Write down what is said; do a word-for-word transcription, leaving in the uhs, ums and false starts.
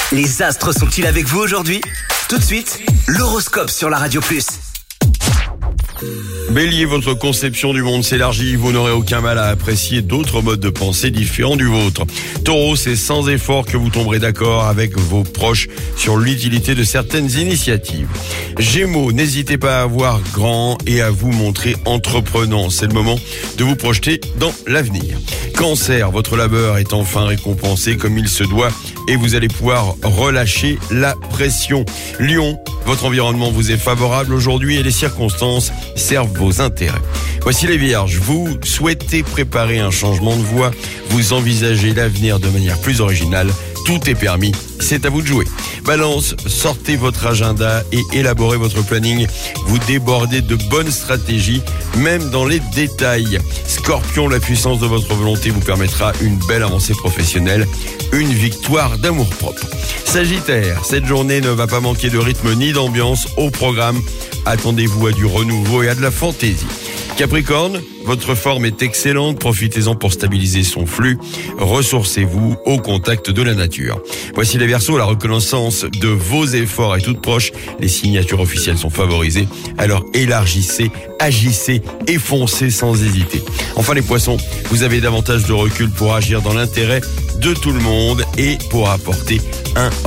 Les astres sont-ils avec vous aujourd'hui? Tout de suite, l'horoscope sur la Radio Plus. Bélier, votre conception du monde s'élargit, vous n'aurez aucun mal à apprécier d'autres modes de pensée différents du vôtre. Taureau, c'est sans effort que vous tomberez d'accord avec vos proches sur l'utilité de certaines initiatives. Gémeaux, n'hésitez pas à voir grand et à vous montrer entreprenant. C'est le moment de vous projeter dans l'avenir. Cancer, votre labeur est enfin récompensé comme il se doit et vous allez pouvoir relâcher la pression. Lion, votre environnement vous est favorable aujourd'hui et les circonstances servent vos intérêts. Voici les Vierges, vous souhaitez préparer un changement de voie, vous envisagez l'avenir de manière plus originale, tout est permis, c'est à vous de jouer. Balance, sortez votre agenda et élaborez votre planning, vous débordez de bonnes stratégies, même dans les détails. Scorpion, la puissance de votre volonté vous permettra une belle avancée professionnelle, une victoire d'amour-propre. Sagittaire, cette journée ne va pas manquer de rythme ni d'ambiance au programme. Attendez-vous à du renouveau et à de la fantaisie. Capricorne, votre forme est excellente, profitez-en pour stabiliser son flux, ressourcez-vous au contact de la nature. Voici les Verseaux, la reconnaissance de vos efforts est toute proche, les signatures officielles sont favorisées, alors élargissez, agissez et foncez sans hésiter. Enfin les Poissons, vous avez davantage de recul pour agir dans l'intérêt de tout le monde et pour apporter un